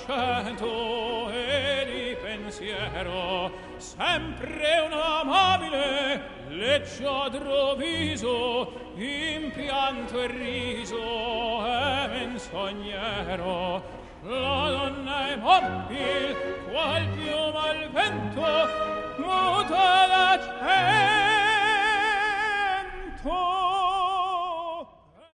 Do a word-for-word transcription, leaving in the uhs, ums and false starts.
accento e di pensiero, sempre un amabile leggiadro viso, impianto e riso e menzognero. La donna è mobil, qual piuma al vento,